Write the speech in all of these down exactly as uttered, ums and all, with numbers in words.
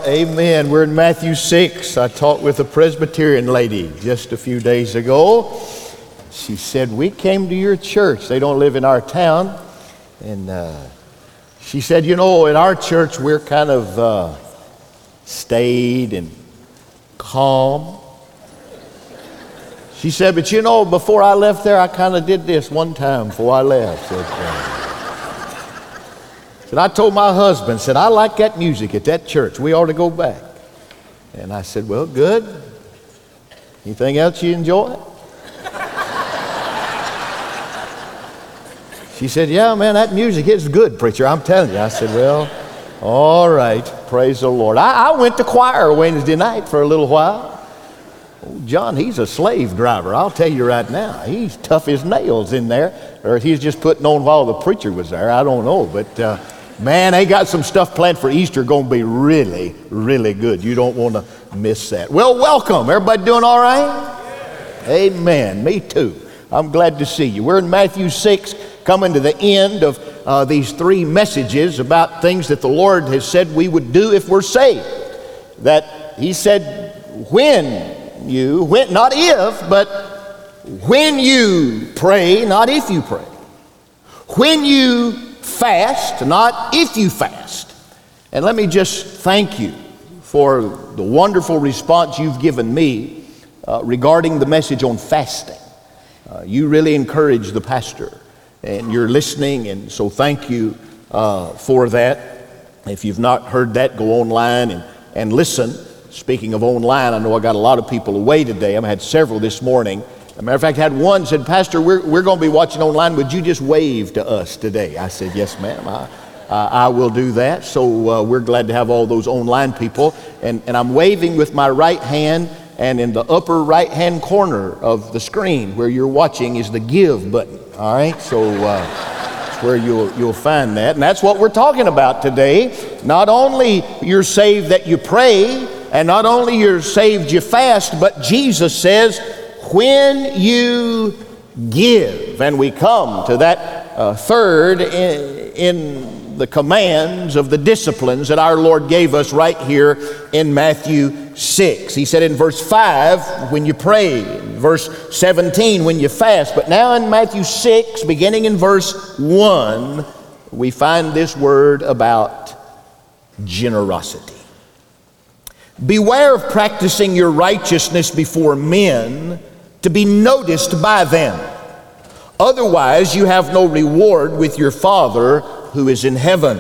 amen. We're in Matthew six. I talked with a Presbyterian lady just a few days ago. She said, we came to your church. They don't live in our town. And uh, she said, you know, in our church, we're kind of uh, staid and calm. She said, but you know, before I left there, I kind of did this one time before I left. Said, uh, said, I told my husband, said, I like that music at that church. We ought to go back. And I said, well, good. Anything else you enjoy? She said, yeah, man, that music is good, preacher. I'm telling you. I said, well, all right. Praise the Lord. I, I went to choir Wednesday night for a little while. Oh, John, he's a slave driver. I'll tell you right now. He's tough as nails in there. Or he's just putting on while the preacher was there. I don't know. But, uh, man, they got some stuff planned for Easter going to be really, really good. You don't want to miss that. Well, welcome. Everybody doing all right? Amen. Me too. I'm glad to see you. We're in Matthew six, coming to the end of uh, these three messages about things that the Lord has said we would do if we're saved. That He said, when you, when, not if, but when you pray, not if you pray. When you fast, not if you fast. And let me just thank you for the wonderful response you've given me uh, regarding the message on fasting. Uh, you really encourage the pastor, and you're listening, and so thank you uh, for that. If you've not heard that, go online and, and listen. Speaking of online, I know I got a lot of people away today. I've had several this morning. As a matter of fact, I had one said, Pastor, we're, we're going to be watching online. Would you just wave to us today? I said, yes, ma'am. I, uh, I will do that. So uh, we're glad to have all those online people. And, and I'm waving with my right hand, and in the upper right-hand corner of the screen where you're watching is the give button. All right, so uh, that's where you'll you'll find that, and that's what we're talking about today. Not only you're saved that you pray, and not only you're saved you fast, but Jesus says when you give, and we come to that uh, third in, in the commands of the disciplines that our Lord gave us right here in Matthew six. He said in verse five, when you pray, verse seventeen, when you fast. But now in Matthew six, beginning in verse one, we find this word about generosity. Beware of practicing your righteousness before men to be noticed by them. Otherwise, you have no reward with your Father who is in heaven.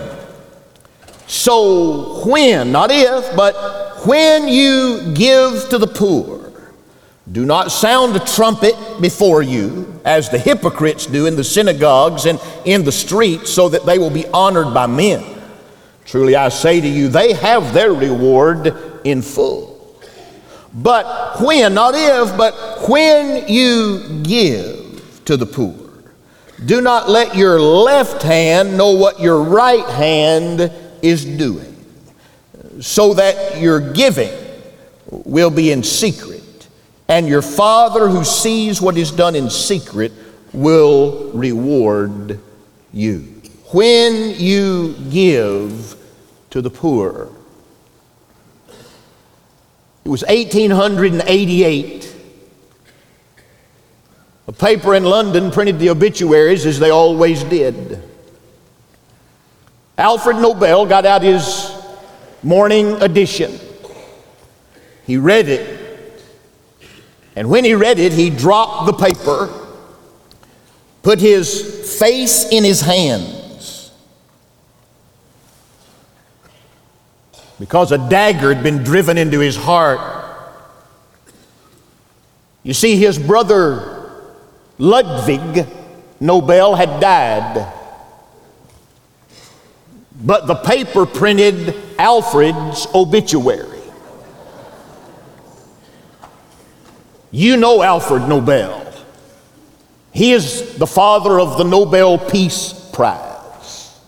So when, not if, but when you give to the poor, do not sound a trumpet before you, as the hypocrites do in the synagogues and in the streets, so that they will be honored by men. Truly I say to you, they have their reward in full. But when, not if, but when you give to the poor, do not let your left hand know what your right hand is doing, so that your giving will be in secret, and your Father who sees what is done in secret will reward you. When you give to the poor. It was eighteen eighty-eight. A paper in London printed the obituaries, as they always did. Alfred Nobel got out his morning edition. He read it. And when he read it, he dropped the paper, put his face in his hands, because a dagger had been driven into his heart. You see, his brother Ludwig Nobel had died, but the paper printed Alfred's obituary. You know Alfred Nobel. He is the father of the Nobel Peace Prize.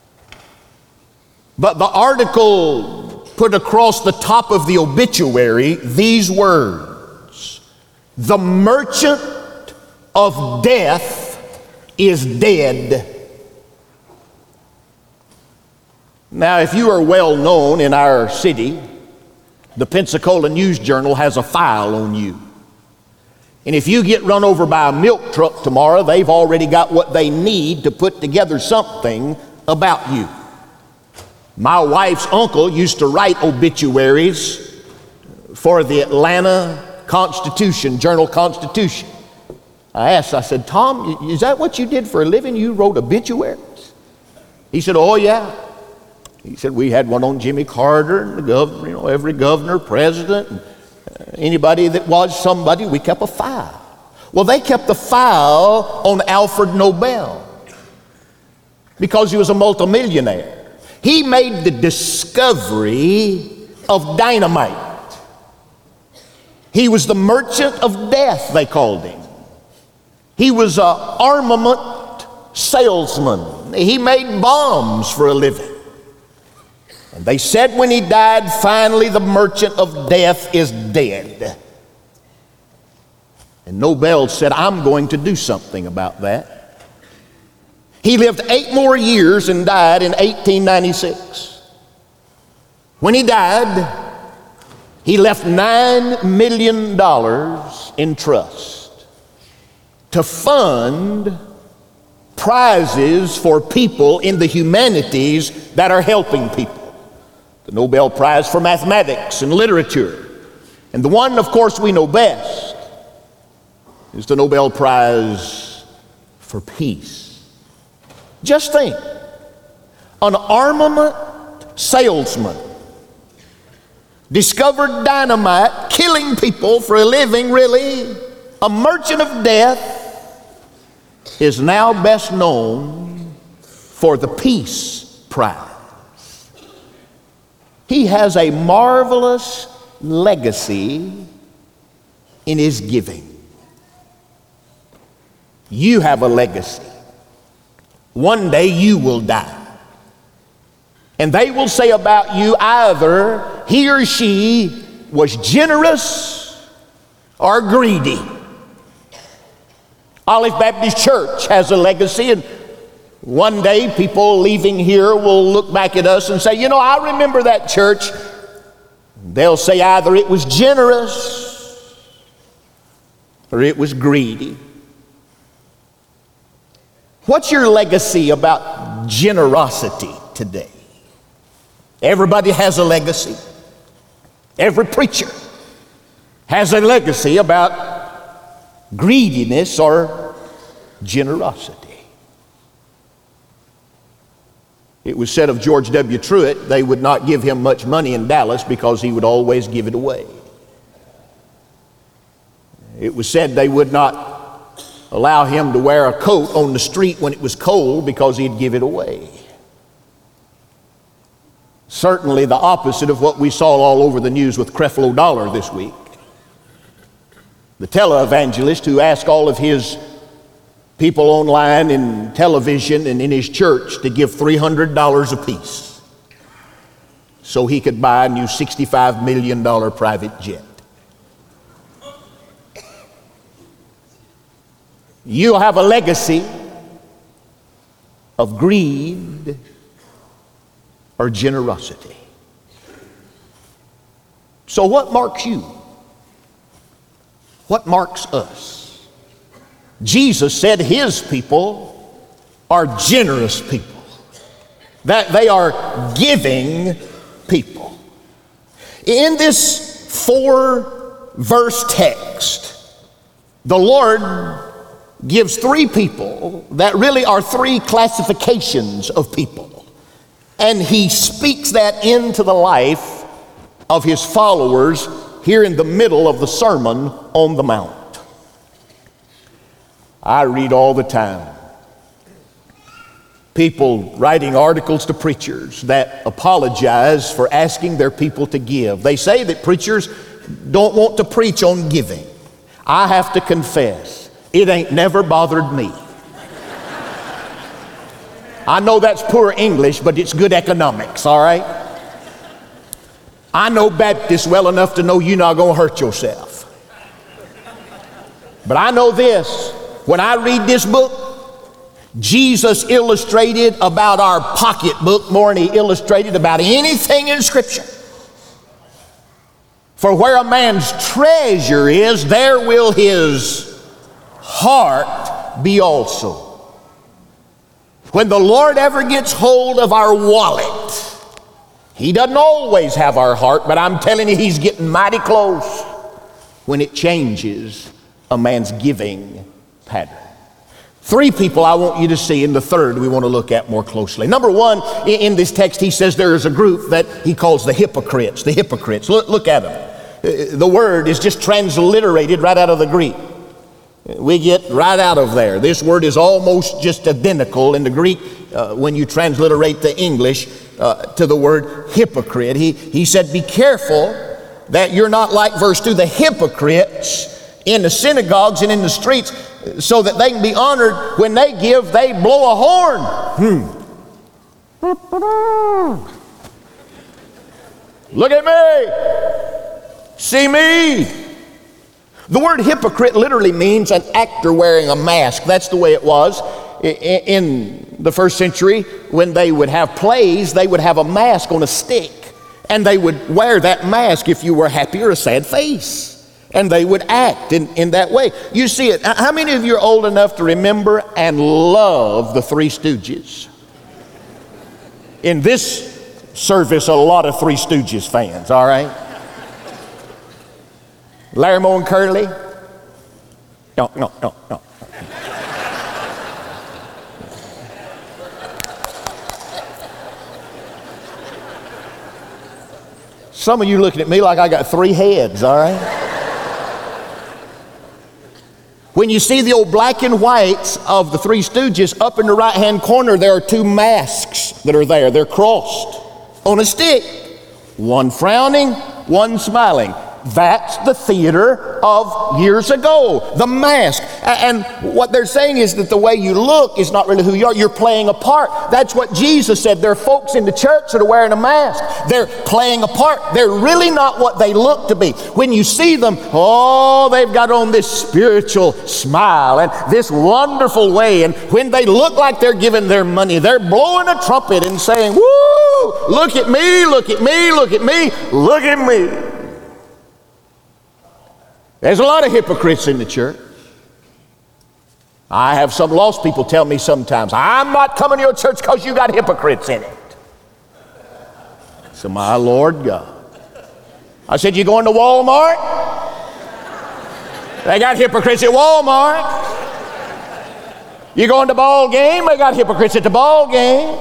But the article put across the top of the obituary these words: "The merchant of death is dead." Now, if you are well known in our city, the Pensacola News Journal has a file on you. And if you get run over by a milk truck tomorrow, they've already got what they need to put together something about you. My wife's uncle used to write obituaries for the Atlanta Constitution, Journal-Constitution. I asked, I said, Tom, is that what you did for a living? You wrote obituaries? He said, oh yeah. He said, we had one on Jimmy Carter and the governor, you know, every governor, president, and anybody that was somebody, we kept a file. Well, they kept the file on Alfred Nobel because he was a multimillionaire. He made the discovery of dynamite. He was the merchant of death, they called him. He was an armament salesman. He made bombs for a living. And they said when he died, finally the merchant of death is dead. And Nobel said, I'm going to do something about that. He lived eight more years and died in eighteen ninety-six. When he died, he left nine million dollars in trust to fund prizes for people in the humanities that are helping people. The Nobel Prize for Mathematics and Literature. And the one, of course, we know best is the Nobel Prize for Peace. Just think, an armament salesman discovered dynamite, killing people for a living, really. A merchant of death is now best known for the Peace Prize. He has a marvelous legacy in his giving. You have a legacy. One day you will die. And they will say about you either he or she was generous or greedy. Olive Baptist Church has a legacy, and one day people leaving here will look back at us and say, you know, I remember that church. They'll say either it was generous or it was greedy. What's your legacy about generosity today? Everybody has a legacy. Every preacher has a legacy about greediness or generosity. It was said of George W. Truett, they would not give him much money in Dallas because he would always give it away. It was said they would not allow him to wear a coat on the street when it was cold because he'd give it away. Certainly the opposite of what we saw all over the news with Creflo Dollar this week. The televangelist who asked all of his people online in television and in his church to give three hundred dollars apiece so he could buy a new sixty-five million dollars private jet. You have a legacy of greed or generosity. So what marks you? What marks us? Jesus said his people are generous people, that they are giving people. In this four verse text, the Lord gives three people that really are three classifications of people. And he speaks that into the life of his followers here in the middle of the Sermon on the Mount. I read all the time people writing articles to preachers that apologize for asking their people to give. They say that preachers don't want to preach on giving. I have to confess, it ain't never bothered me. I know that's poor English, but it's good economics, all right? I know Baptists well enough to know you're not going to hurt yourself. But I know this, when I read this book, Jesus illustrated about our pocketbook more than he illustrated about anything in Scripture. For where a man's treasure is, there will his heart be also. When the Lord ever gets hold of our wallet, He doesn't always have our heart, but I'm telling you, He's getting mighty close when it changes a man's giving pattern. Three people I want you to see, and the third we want to look at more closely. Number one, in this text he says there is a group that he calls the hypocrites. The hypocrites. Look, look at them. The word is just transliterated right out of the Greek. We get right out of there. This word is almost just identical in the Greek uh, when you transliterate the English uh, to the word hypocrite. He, he said, be careful that you're not like, verse two, the hypocrites in the synagogues and in the streets, so that they can be honored. When they give, they blow a horn. Hmm. Look at me. See me. The word hypocrite literally means an actor wearing a mask. That's the way it was in the first century. When they would have plays, they would have a mask on a stick, and they would wear that mask if you were happy or a sad face. And they would act in, in that way. You see it. How many of you are old enough to remember and love the Three Stooges? In this service, a lot of Three Stooges fans, all right? Larry Moe and Curly? No, no, no, no. Some of you looking at me like I got three heads, all right? When you see the old black and whites of the Three Stooges, up in the right-hand corner, there are two masks that are there. They're crossed on a stick. One frowning, one smiling. That's the theater of years ago, the mask. And what they're saying is that the way you look is not really who you are. You're playing a part. That's what Jesus said. There are folks in the church that are wearing a mask. They're playing a part. They're really not what they look to be. When you see them, oh, they've got on this spiritual smile and this wonderful way. And when they look like they're giving their money, they're blowing a trumpet and saying, woo, look at me, look at me, look at me, look at me. There's a lot of hypocrites in the church. I have some lost people tell me sometimes, I'm not coming to your church because you got hypocrites in it. So my Lord God. I said, you going to Walmart? They got hypocrites at Walmart. You going to ball game? They got hypocrites at the ball game.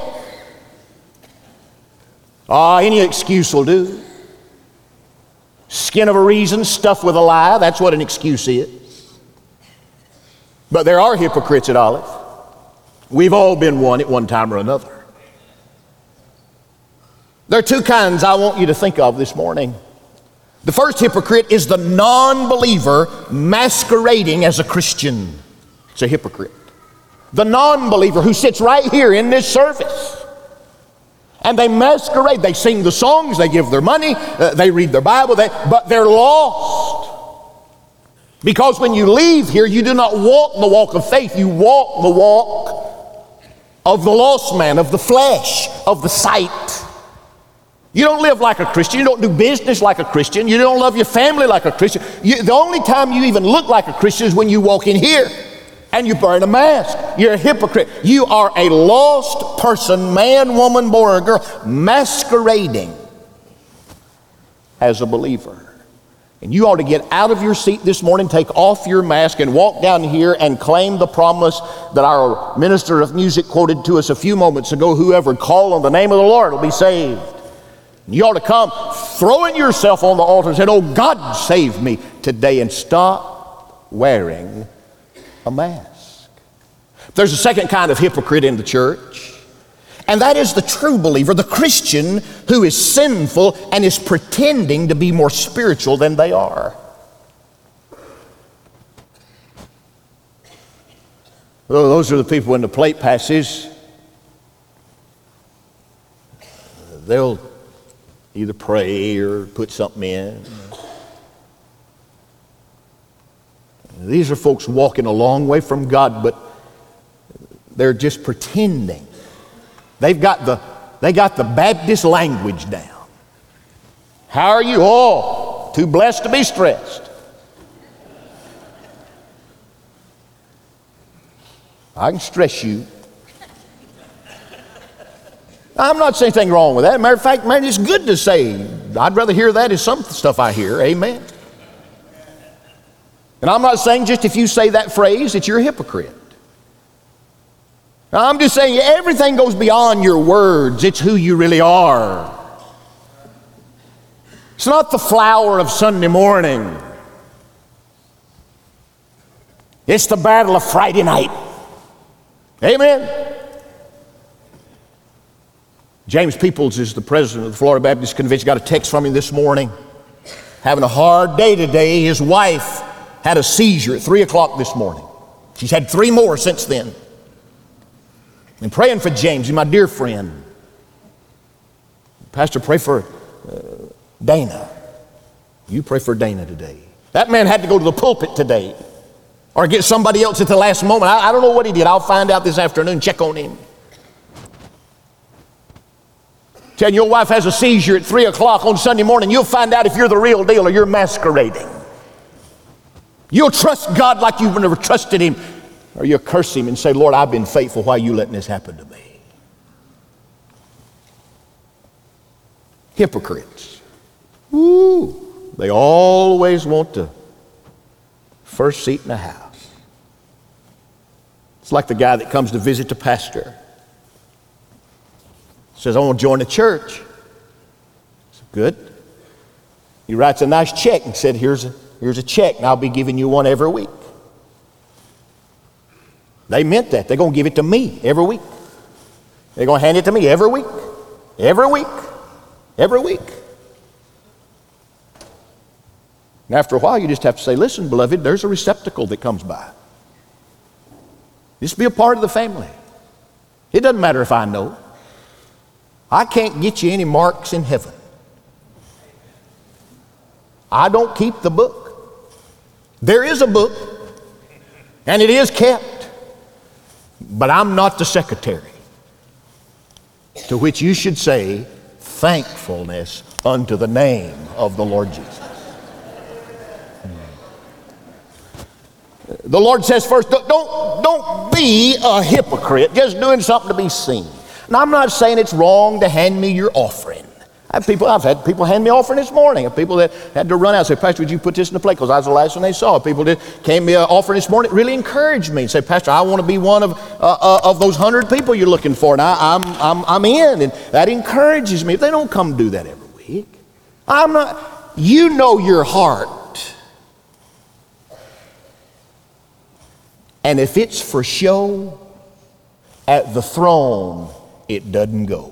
Ah, any excuse will do. Skin of a reason, stuffed with a lie. That's what an excuse is. But there are hypocrites at Olive. We've all been one at one time or another. There are two kinds I want you to think of this morning. The first hypocrite is the non-believer masquerading as a Christian. It's a hypocrite. The non-believer who sits right here in this service. And they masquerade. They sing the songs, they give their money, uh, they read their Bible, they, but they're lost. Because when you leave here, you do not walk the walk of faith. You walk the walk of the lost man, of the flesh, of the sight. You don't live like a Christian. You don't do business like a Christian. You don't love your family like a Christian. You, the only time you even look like a Christian is when you walk in here. And you're wearing a mask. You're a hypocrite. You are a lost person, man, woman, boy, or girl, masquerading as a believer. And you ought to get out of your seat this morning, take off your mask, and walk down here and claim the promise that our minister of music quoted to us a few moments ago. Whoever call on the name of the Lord will be saved. And you ought to come throwing yourself on the altar and say, oh, God, save me today, and stop wearing a mask. There's a second kind of hypocrite in the church, and that is the true believer, the Christian who is sinful and is pretending to be more spiritual than they are. Those are the people when the plate passes, they'll either pray or put something in. These are folks walking a long way from God, but they're just pretending. They've got the, they got the Baptist language down. How are you? Oh, Too blessed to be stressed. I can stress you. I'm not saying anything wrong with that. Matter of fact, man, it's good to say. I'd rather hear that as some stuff I hear. Amen. And I'm not saying just if you say that phrase that you're a hypocrite. I'm just saying everything goes beyond your words. It's who you really are. It's not the flower of Sunday morning. It's the battle of Friday night. Amen. James Peoples is the president of the Florida Baptist Convention. Got a text from him this morning. Having a hard day today. His wife had a seizure at three o'clock this morning. She's had three more since then. I'm praying for James, he's my dear friend. Pastor, pray for uh, Dana. You pray for Dana today. That man had to go to the pulpit today or get somebody else at the last moment. I, I don't know what he did. I'll find out this afternoon. Check on him. Tell your wife has a seizure at three o'clock on Sunday morning. You'll find out if you're the real deal or you're masquerading. You'll trust God like you've never trusted him, or you'll curse him and say, Lord, I've been faithful. Why are you letting this happen to me? Hypocrites. Woo. They always want the first seat in the house. It's like the guy that comes to visit the pastor. Says, I want to join the church. Said, good. He writes a nice check and said, here's a, here's a check, and I'll be giving you one every week. They meant that. They're going to give it to me every week. They're going to hand it to me every week. Every week. Every week. And after a while, you just have to say, listen, beloved, there's a receptacle that comes by. Just be a part of the family. It doesn't matter if I know. I can't get you any marks in heaven. I don't keep the book. There is a book, and it is kept, but I'm not the secretary. To which you should say, thankfulness unto the name of the Lord Jesus. The Lord says first, don't, don't be a hypocrite, just doing something to be seen. Now, I'm not saying it's wrong to hand me your offering. I have people, I've had people hand me offering this morning. People that had to run out and say, Pastor, would you put this in the plate? Because I was the last one they saw. People that came me an offering this morning really encouraged me and said, Pastor, I want to be one of uh, uh, of those hundred people you're looking for, and I, I'm, I'm, I'm in. And that encourages me. If they don't come do that every week, I'm not, you know your heart. And if it's for show, at the throne, it doesn't go.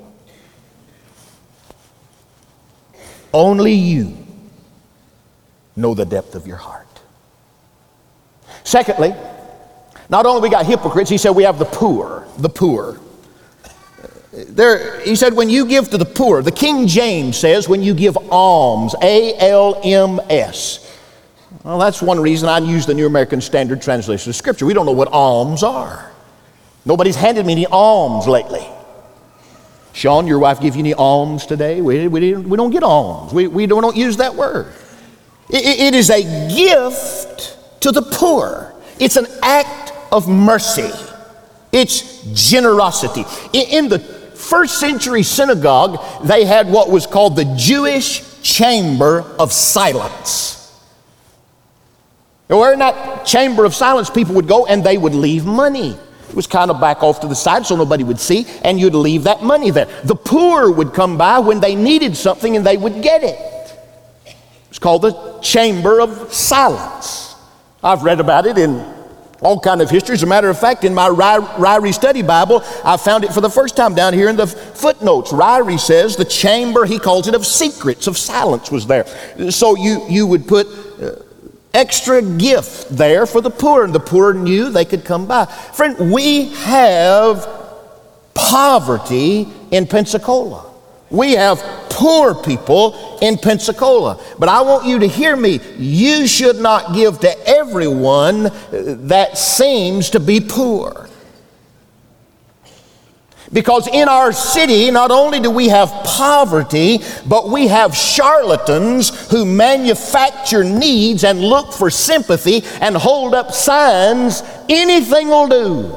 Only you know the depth of your heart. Secondly, not only we got hypocrites, he said we have the poor, the poor. There, he said when you give to the poor, the King James says when you give alms, A L M S. Well, that's one reason I use the New American Standard Translation of Scripture. We don't know what alms are. Nobody's handed me any alms lately. Sean, your wife give you any alms today? We, we, we don't get alms. We, we don't, don't use that word. It, it is a gift to the poor. It's an act of mercy. It's generosity. In, in the first century synagogue, they had what was called the Jewish Chamber of Silence. Where in that chamber of silence, people would go and they would leave money. It was kind of back off to the side so nobody would see, and you'd leave that money there. The poor would come by when they needed something and they would get it. It's called the Chamber of Silence. I've read about it in all kind of history. As a matter of fact, in my Ryrie Study Bible, I found it for the first time down here in the footnotes. Ryrie says the chamber, he calls it, of secrets, of silence was there. So you, you would put uh, extra gift there for the poor, and the poor knew they could come by. Friend, we have poverty in Pensacola. We have poor people in Pensacola. But I want you to hear me. You should not give to everyone that seems to be poor. Because in our city, not only do we have poverty, but we have charlatans who manufacture needs and look for sympathy and hold up signs, anything will do.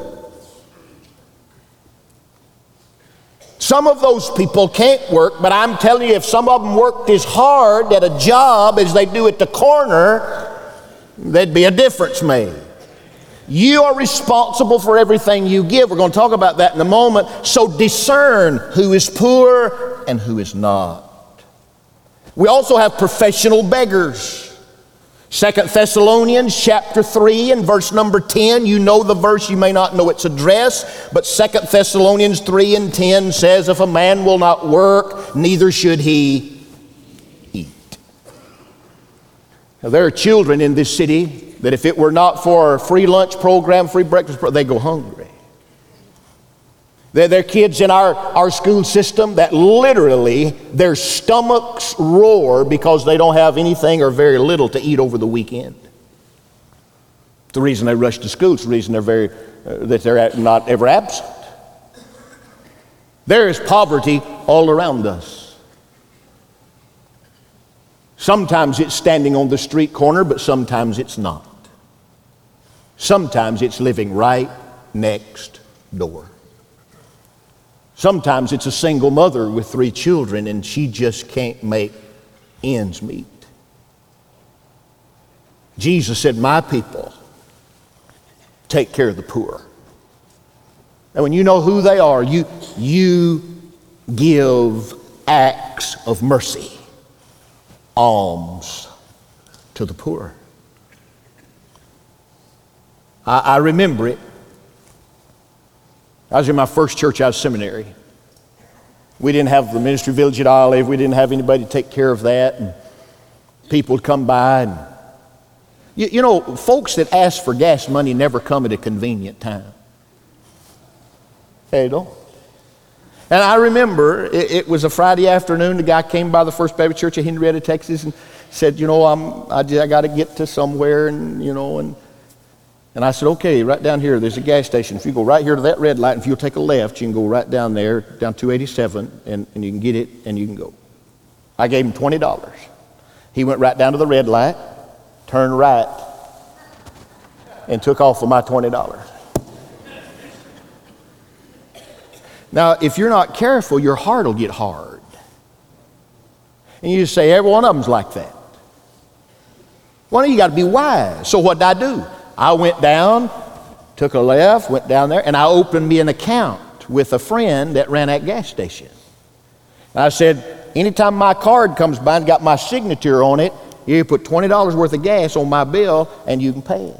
Some of those people can't work, but I'm telling you, if some of them worked as hard at a job as they do at the corner, there'd be a difference made. You are responsible for everything you give. We're going to talk about that in a moment. So discern who is poor and who is not. We also have professional beggars. Second Thessalonians chapter three and verse number ten. You know the verse, you may not know its address, but Second Thessalonians three and ten says, if a man will not work, neither should he eat. Now, there are children in this city that if it were not for a free lunch program, free breakfast program, they go hungry. There, there are kids in our, our school system that literally their stomachs roar because they don't have anything or very little to eat over the weekend. It's the reason they rush to school. It's the reason they're very, uh, that they're not ever absent. There is poverty all around us. Sometimes it's standing on the street corner, but sometimes it's not. Sometimes it's living right next door. Sometimes it's a single mother with three children and she just can't make ends meet. Jesus said, my people take care of the poor. And when you know who they are, you, you give acts of mercy, alms to the poor. I, I remember it. I was in my first church out of seminary. We didn't have the ministry village at Olive. We didn't have anybody to take care of that. And people would come by. And you, you know, folks that ask for gas money never come at a convenient time. They don't. And I remember it, it was a Friday afternoon. The guy came by the First Baptist Church of Henrietta, Texas, and said, you know, I'm, I, I got to get to somewhere, and you know, and and I said, okay, right down here, there's a gas station. If you go right here to that red light, and if you'll take a left, you can go right down there, down two eighty-seven, and, and you can get it, and you can go. I gave him twenty dollars. He went right down to the red light, turned right, and took off with my twenty dollars. Now, if you're not careful, your heart will get hard. And you just say, every one of them's like that. Well, you got to be wise. So what did I do? I went down, took a left, went down there, and I opened me an account with a friend that ran that gas station. And I said, anytime my card comes by and got my signature on it, you put twenty dollars worth of gas on my bill and you can pay it.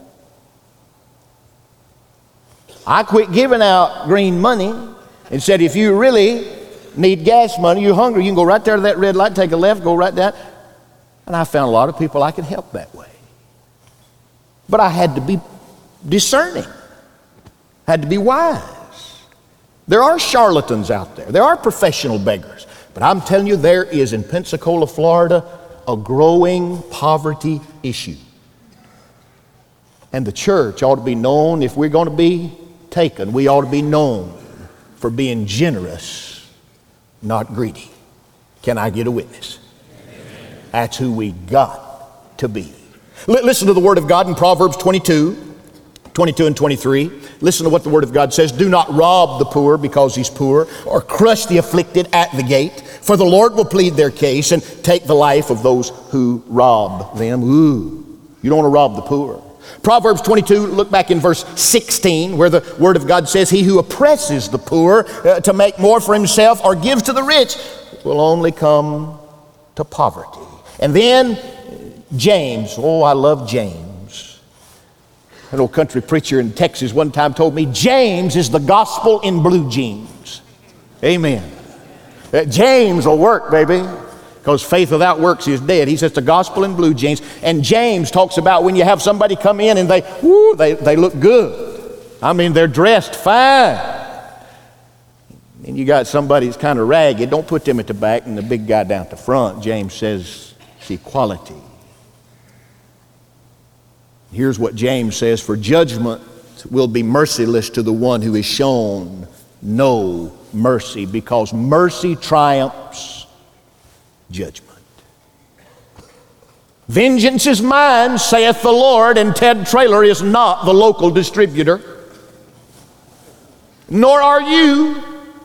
I quit giving out green money and said, if you really need gas money, you're hungry, you can go right there to that red light, take a left, go right down. And I found a lot of people I could help that way. But I had to be discerning, had to be wise. There are charlatans out there. There are professional beggars. But I'm telling you, there is in Pensacola, Florida, a growing poverty issue. And the church ought to be known, if we're going to be taken, we ought to be known for being generous, not greedy. Can I get a witness? That's who we got to be. L- listen to the Word of God in Proverbs twenty-two, twenty-two and twenty-three. Listen to what the Word of God says. Do not rob the poor because he's poor, or crush the afflicted at the gate, for the Lord will plead their case and take the life of those who rob them. Ooh, you don't want to rob the poor. Proverbs twenty-two, look back in verse sixteen, where the Word of God says, he who oppresses the poor uh, to make more for himself or gives to the rich will only come to poverty. And then James, oh, I love James. An old country preacher in Texas one time told me, James is the gospel in blue jeans. Amen. Uh, James will work, baby. Because faith without works is dead. He says the gospel in blue jeans. And James talks about when you have somebody come in and they, whoo, they, they look good. I mean, they're dressed fine. And you got somebody that's kind of ragged. Don't put them at the back and the big guy down at the front. James says it's equality. Here's what James says, for judgment will be merciless to the one who is shown no mercy, because mercy triumphs judgment. Vengeance is mine, saith the Lord, and Ted Traylor is not the local distributor. Nor are you.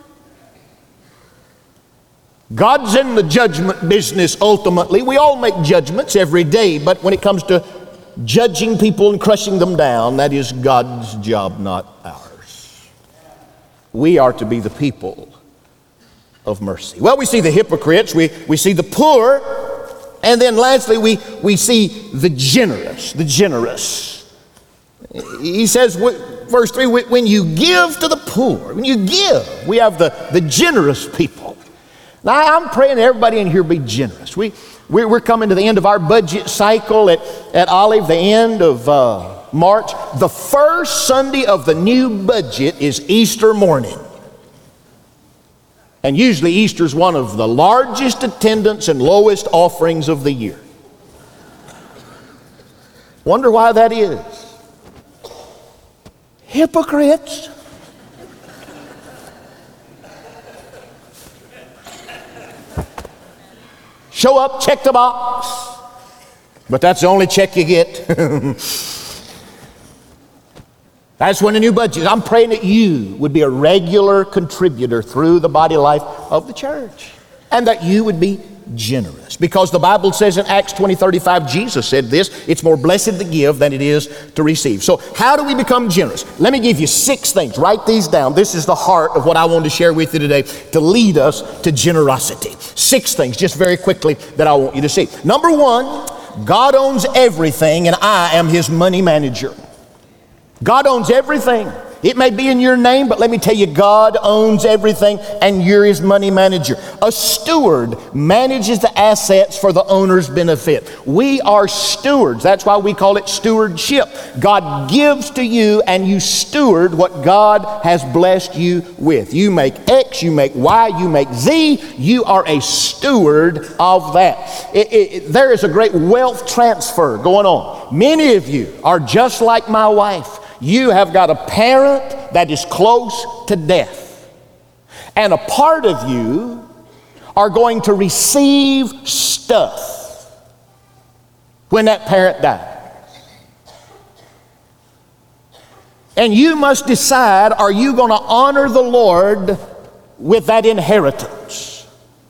God's in the judgment business ultimately. We all make judgments every day, but when it comes to judging people and crushing them down, that is God's job, not ours. We are to be the people of mercy. Well, we see the hypocrites, we, we see the poor, and then lastly, we, we see the generous, the generous. He says, verse three, when you give to the poor, when you give, we have the, the generous people. Now, I'm praying everybody in here be generous. We, we're coming to the end of our budget cycle at, at Olive, the end of uh, March. The first Sunday of the new budget is Easter morning. And usually Easter's one of the largest attendance and lowest offerings of the year. Wonder why that is. Hypocrites. Show up, check the box. But that's the only check you get. That's when the new budget. I'm praying that you would be a regular contributor through the body life of the church. And that you would be generous. Because the Bible says in Acts twenty thirty-five, Jesus said this, it's more blessed to give than it is to receive. So how do we become generous? Let me give you six things. Write these down. This is the heart of what I wanted to share with you today to lead us to generosity. Six things, just very quickly, that I want you to see. Number one, God owns everything and I am His money manager. God owns everything. It may be in your name, but let me tell you, God owns everything and you're His money manager. A steward manages the assets for the owner's benefit. We are stewards. That's why we call it stewardship. God gives to you and you steward what God has blessed you with. You make X, you make Y, you make Z. You are a steward of that. It, it, there is a great wealth transfer going on. Many of you are just like my wife. You have got a parent that is close to death. And a part of you are going to receive stuff when that parent dies. And you must decide, are you going to honor the Lord with that inheritance?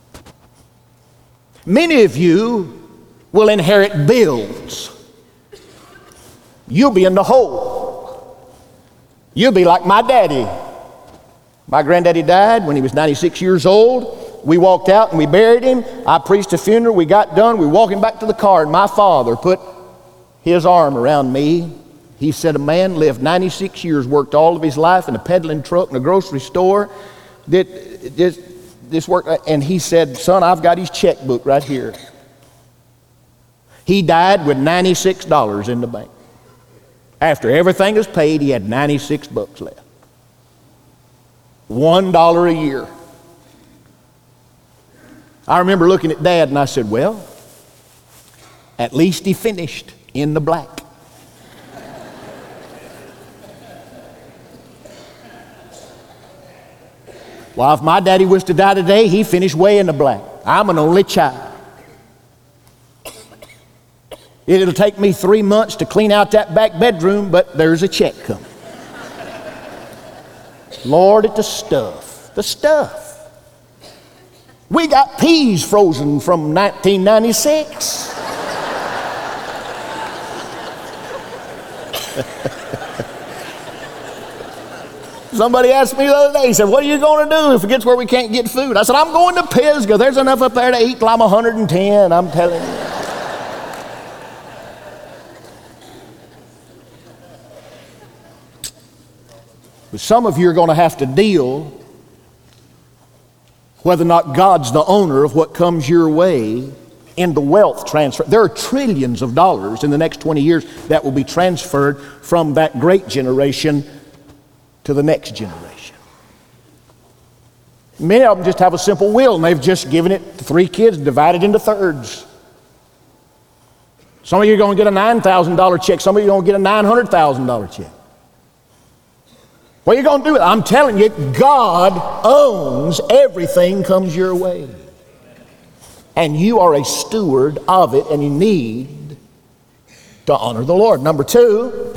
Many of you will inherit bills. You'll be in the hole. You'll be like my daddy. My granddaddy died when he was ninety-six years old. We walked out and we buried him. I preached a funeral. We got done. We were walking back to the car and my father put his arm around me. He said, a man lived ninety-six years, worked all of his life in a peddling truck in a grocery store, did this, this work, and he said, son, I've got his checkbook right here. He died with ninety-six dollars in the bank. After everything was paid, he had ninety-six bucks left. One dollar a year. I remember looking at Dad and I said, well, at least he finished in the black. Well, if my daddy was to die today, he finished way in the black. I'm an only child. It'll take me three months to clean out that back bedroom, but there's a check coming. Lord, it's the stuff, the stuff. We got peas frozen from nineteen ninety-six. Somebody asked me the other day, he said, what are you going to do if it gets where we can't get food? I said, I'm going to Pisgah. There's enough up there to eat till I'm one hundred ten, I'm telling you. But some of you are going to have to deal whether or not God's the owner of what comes your way in the wealth transfer. There are trillions of dollars in the next twenty years that will be transferred from that great generation to the next generation. Many of them just have a simple will and they've just given it to three kids, divided into thirds. Some of you are going to get a nine thousand dollar check. Some of you are going to get a nine hundred thousand dollar check. What are you going to do with it? I'm telling you, God owns everything comes your way. And you are a steward of it, and you need to honor the Lord. Number two,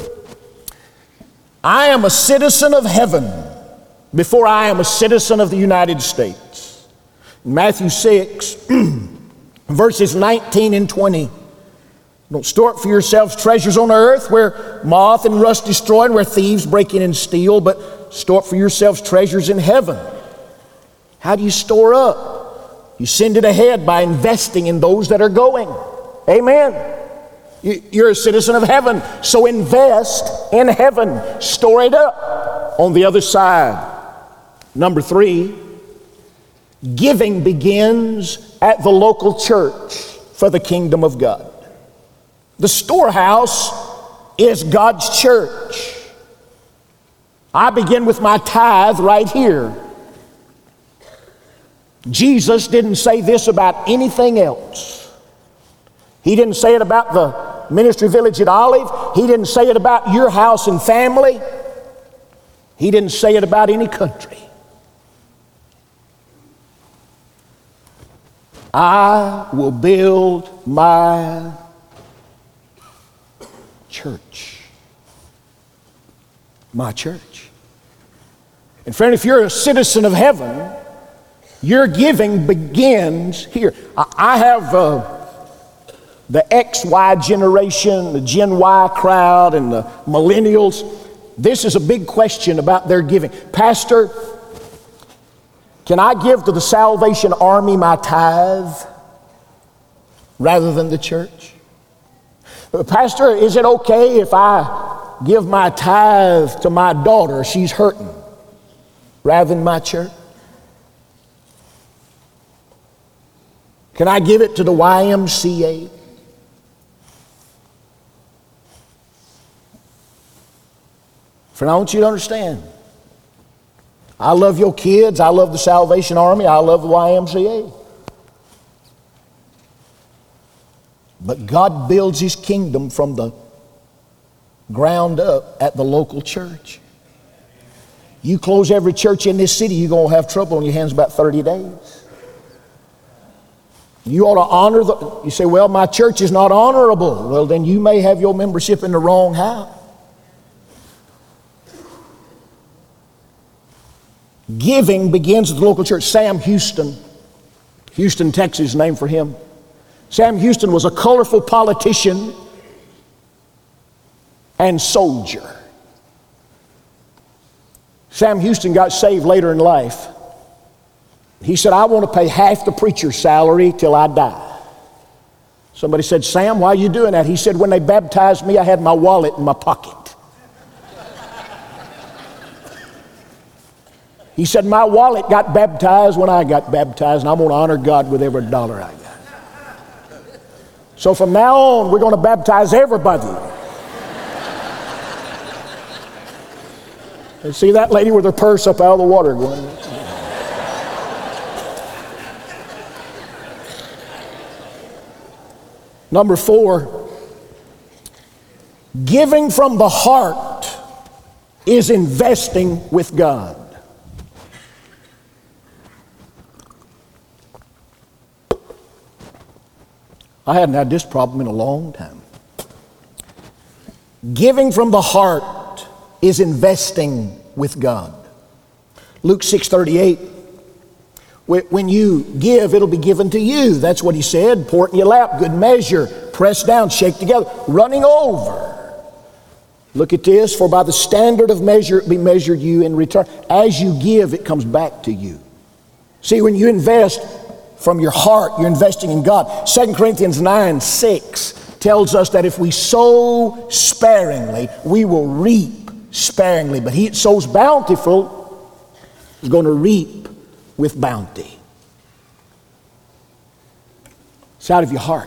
I am a citizen of heaven before I am a citizen of the United States. In Matthew six, verses nineteen and twenty. Don't store up for yourselves treasures on earth where moth and rust destroy and where thieves break in and steal, but store up for yourselves treasures in heaven. How do you store up? You send it ahead by investing in those that are going. Amen. You're a citizen of heaven, so invest in heaven. Store it up on the other side. Number three, giving begins at the local church for the kingdom of God. The storehouse is God's church. I begin with my tithe right here. Jesus didn't say this about anything else. He didn't say it about the ministry village at Olive. He didn't say it about your house and family. He didn't say it about any country. I will build my church. My church. And friend, if you're a citizen of heaven, your giving begins here. I, I have uh, the X Y generation, the Gen Y crowd, and the millennials. This is a big question about their giving. Pastor, can I give to the Salvation Army my tithe rather than the church? Pastor, is it okay if I give my tithe to my daughter? She's hurting, rather than my church? Can I give it to the Y M C A? Friend, I want you to understand. I love your kids. I love the Salvation Army. I love the Y M C A. But God builds His kingdom from the ground up at the local church. You close every church in this city, you're going to have trouble on your hands about thirty days. You ought to honor the, you say, well, my church is not honorable. Well, then you may have your membership in the wrong house. Giving begins at the local church. Sam Houston, Houston, Texas, named for him. Sam Houston was a colorful politician and soldier. Sam Houston got saved later in life. He said, I want to pay half the preacher's salary till I die. Somebody said, Sam, why are you doing that? He said, when they baptized me, I had my wallet in my pocket. He said, my wallet got baptized when I got baptized, and I'm going to honor God with every dollar I got. So from now on, we're going to baptize everybody. And see that lady with her purse up out of the water going. Number four, giving from the heart is investing with God. I hadn't had this problem in a long time. Giving from the heart is investing with God. Luke six thirty-eight. When you give, it'll be given to you. That's what He said. Pour it in your lap, good measure, pressed down, shake together, running over. Look at this. For by the standard of measure it be measured you in return. As you give, it comes back to you. See, when you invest from your heart, you're investing in God. Second Corinthians nine six tells us that if we sow sparingly, we will reap sparingly. But he that sows bountiful is going to reap with bounty. It's out of your heart.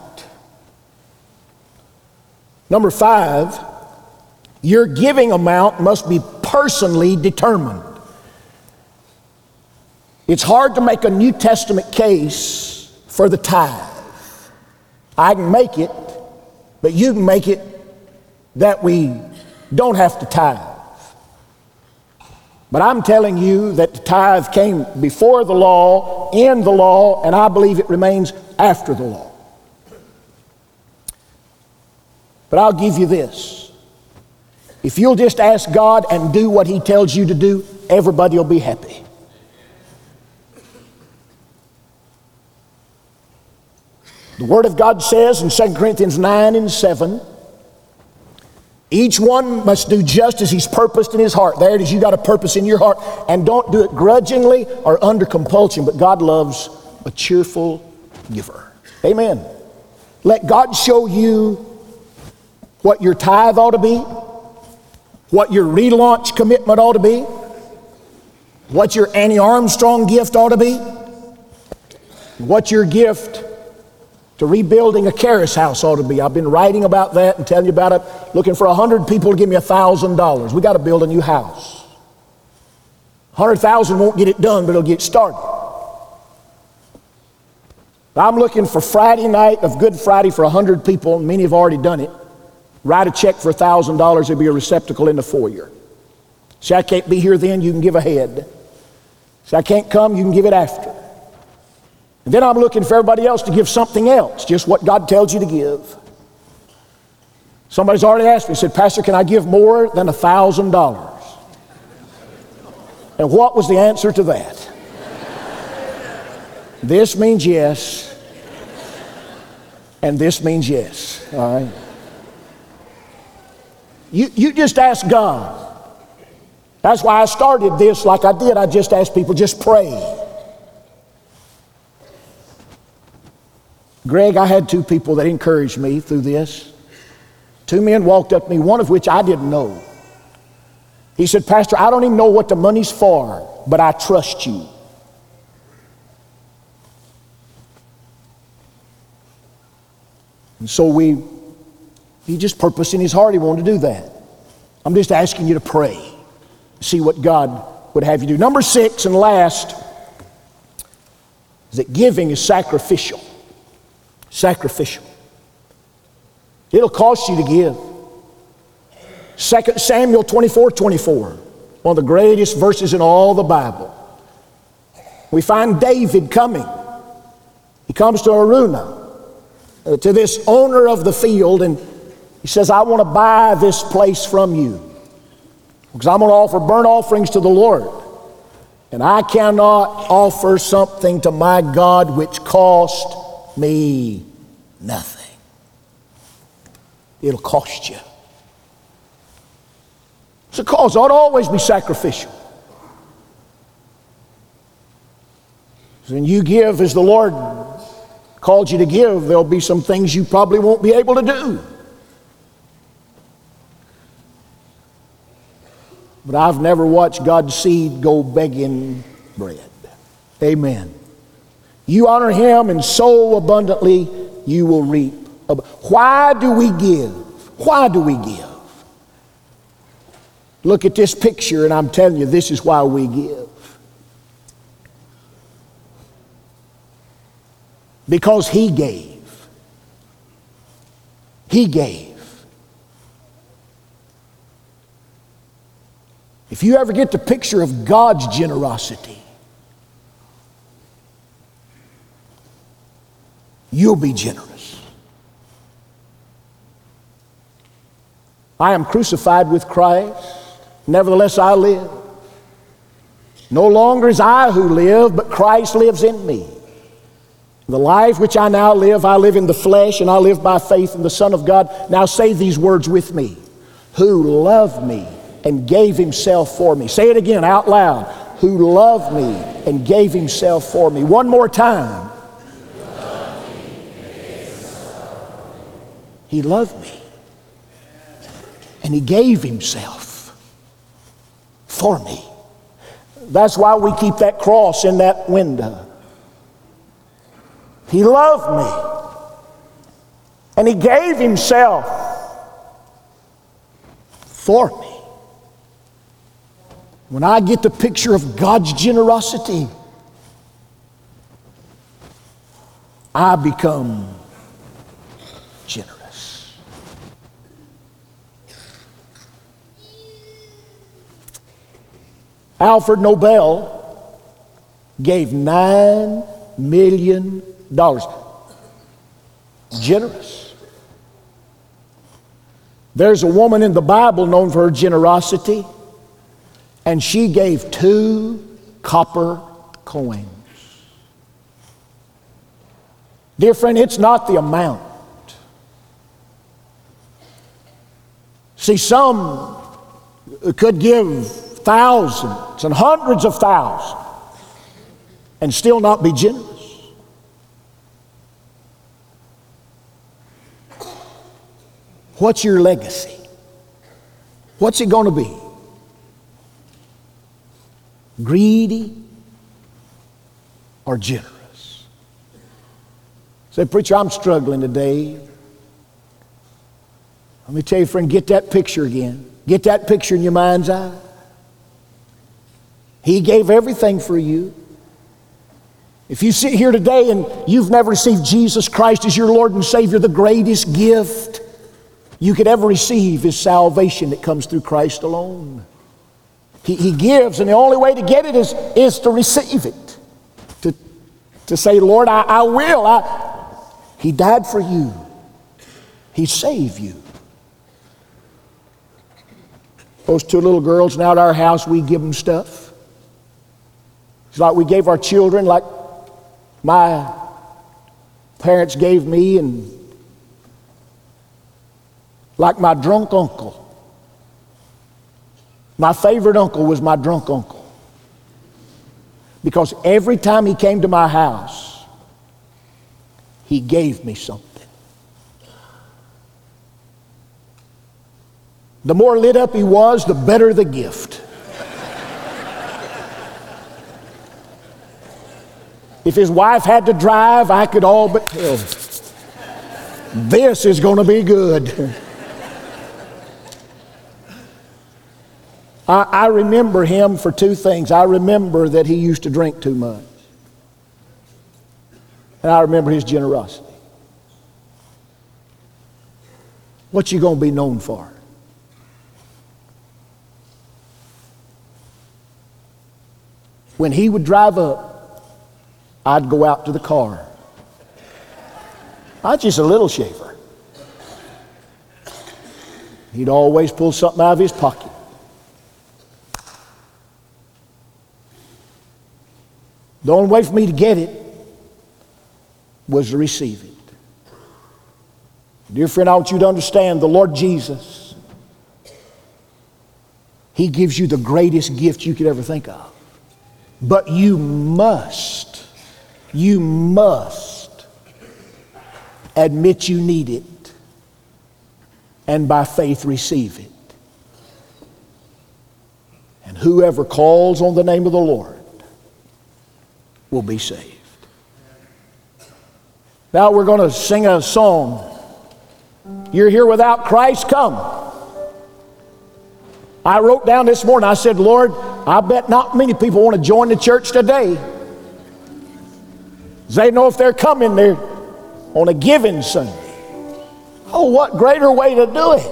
Number five, your giving amount must be personally determined. It's hard to make a New Testament case for the tithe. I can make it, but you can make it that we don't have to tithe. But I'm telling you that the tithe came before the law, in the law, and I believe it remains after the law. But I'll give you this. If you'll just ask God and do what He tells you to do, everybody will be happy. The Word of God says in Second Corinthians nine and seven, each one must do just as he's purposed in his heart. There it is, you got a purpose in your heart. And don't do it grudgingly or under compulsion, but God loves a cheerful giver. Amen. Let God show you what your tithe ought to be, what your relaunch commitment ought to be, what your Annie Armstrong gift ought to be, what your gift to rebuilding a Charis house ought to be. I've been writing about that and telling you about it, looking for a hundred people to give me a thousand dollars. We got to build a new house. A hundred thousand won't get it done, but it'll get started. I'm looking for Friday night of Good Friday for a hundred people, and many have already done it. Write a check for a thousand dollars. There'll be a receptacle in the foyer. See, I can't be here then, you can give ahead. See, I can't come, you can give it after. And then I'm looking for everybody else to give something else, just what God tells you to give. Somebody's already asked me, said, Pastor, can I give more than a thousand dollars? And what was the answer to that? This means yes, and this means yes. All right. You, you just ask God. That's why I started this like I did. I just asked people, just pray. Greg, I had two people that encouraged me through this. Two men walked up to me, one of which I didn't know. He said, Pastor, I don't even know what the money's for, but I trust you. And so we, he just purposed in his heart he wanted to do that. I'm just asking you to pray, see what God would have you do. Number six and last is that giving is sacrificial. Sacrificial. It'll cost you to give. Second Samuel twenty-four twenty-four, one of the greatest verses in all the Bible. We find David coming. He comes to Araunah, uh, to this owner of the field, and he says, I want to buy this place from you because I'm going to offer burnt offerings to the Lord. And I cannot offer something to my God which cost me nothing. It'll cost you. It's a cause. It ought to always be sacrificial. When you give as the Lord called you to give, there'll be some things you probably won't be able to do. But I've never watched God's seed go begging bread. Amen. You honor Him, and so abundantly you will reap. Why do we give? Why do we give? Look at this picture, and I'm telling you, this is why we give. Because He gave. He gave. If you ever get the picture of God's generosity, you'll be generous. I am crucified with Christ, nevertheless I live. No longer is I who live, but Christ lives in me. The life which I now live, I live in the flesh, and I live by faith in the Son of God. Now say these words with me. Who loved me and gave Himself for me. Say it again out loud. Who loved me and gave Himself for me. One more time. He loved me. And He gave Himself for me. That's why we keep that cross in that window. He loved me. And He gave Himself for me. When I get the picture of God's generosity, I become generous. Alfred Nobel gave nine million dollars. Generous. There's a woman in the Bible known for her generosity, and she gave two copper coins. Dear friend, it's not the amount. See, some could give thousands and hundreds of thousands and still not be generous. What's your legacy? What's it going to be? Greedy or generous? Say, preacher, I'm struggling today. Let me tell you, friend, get that picture again. Get that picture in your mind's eye. He gave everything for you. If you sit here today and you've never received Jesus Christ as your Lord and Savior, the greatest gift you could ever receive is salvation that comes through Christ alone. He, he gives, and the only way to get it is, is to receive it. To, to say, Lord, I, I will. I, he died for you. He saved you. Those two little girls now at our house, we give them stuff. It's like we gave our children, like my parents gave me, and like my drunk uncle. My favorite uncle was my drunk uncle. Because every time he came to my house, he gave me something. The more lit up he was, the better the gift. If his wife had to drive, I could all but tell, this is going to be good. I, I remember him for two things. I remember that he used to drink too much. And I remember his generosity. What you going to be known for? When he would drive up, I'd go out to the car. I was just a little shaver. He'd always pull something out of his pocket. The only way for me to get it was to receive it. Dear friend, I want you to understand the Lord Jesus, He gives you the greatest gift you could ever think of. But you must, you must admit you need it and by faith receive it. And whoever calls on the name of the Lord will be saved. Now we're going to sing a song. You're here without Christ, come. I wrote down this morning, I said, Lord, I bet not many people want to join the church today. They know if they're coming there on a giving Sunday. Oh, what greater way to do it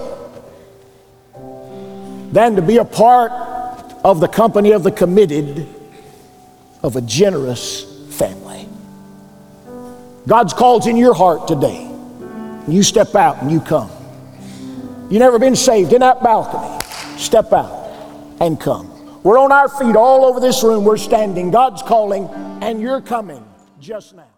than to be a part of the company of the committed, of a generous family. God's call's in your heart today. You step out and you come. You've never been saved in that balcony. Step out and come. We're on our feet all over this room. We're standing. God's calling and you're coming just now.